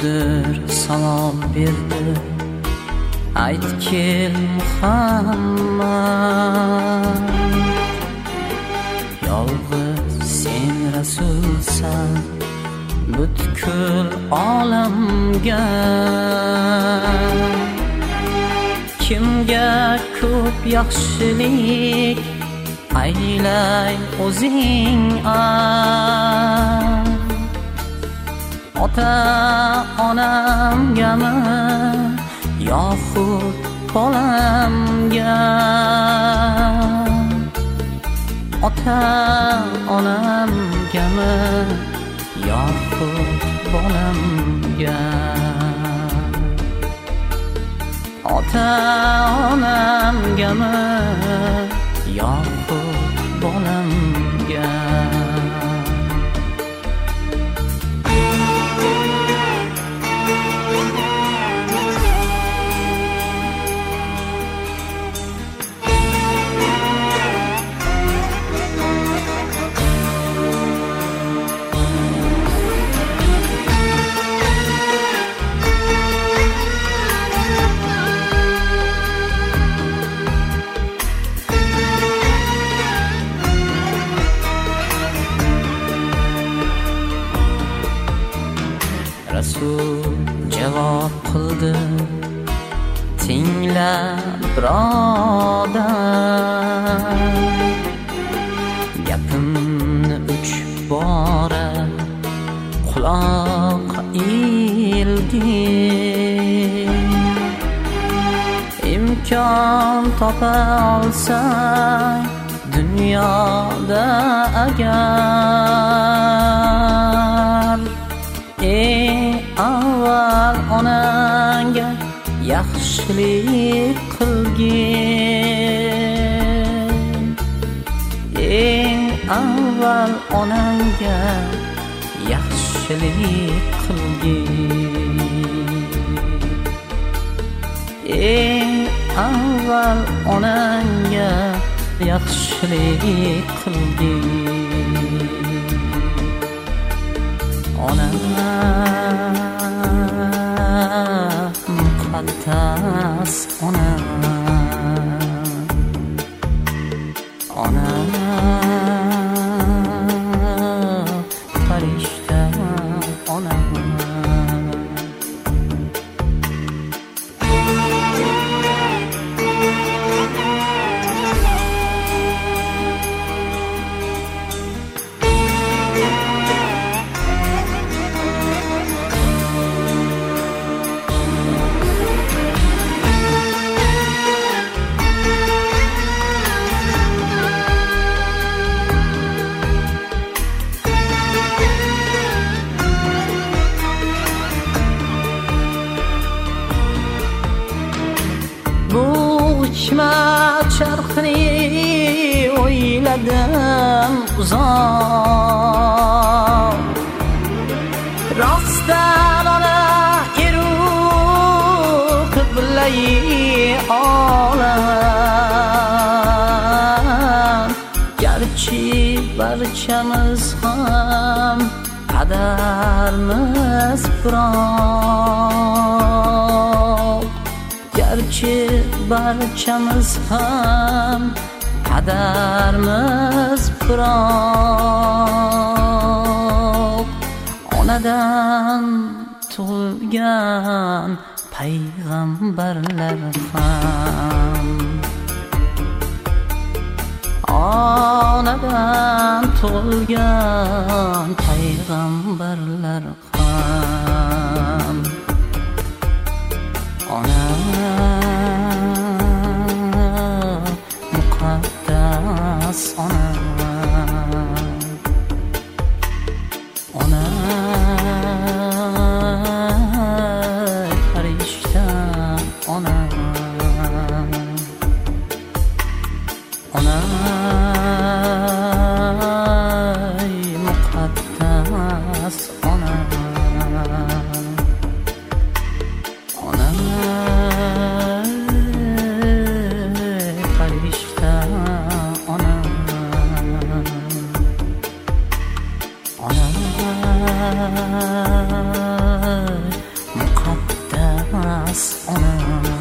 ko'pdir salom berdi. Ayt kel Muhammad, yolg'iz sen rasulsan butkul olamga. Kimga ko'p yaxshilik aylay o'zing ota-onamgami yoxud bolamga. Ota-onamgami yoxud bolamga. Ota-onamgami yoxud bolamga. Rasul javob qildi, tingla birodar, gapimni 3 bora quloq ildi. Imkon topa olsang dunyoda agar, avval onangga yaxshilik qilgin. Avval onangga yaxshilik qilgin. Avval onangga yaxshilik qilgin. Ona muqaddas, ona farishta, ona hikmat charxini o'yladim uzoq. Rostdan ona eru qiblai olam. Garchi barchamiz ham qadarmiz biroq. Garchi barchamiz ham qadarmiz biroq. Onadan tug'ilgan payg'ambarlar ham, onadan tug'ilgan payg'ambarlar ham. Ona muqaddas, ona farishta, ona muqaddas, ona farishta, ona onamiz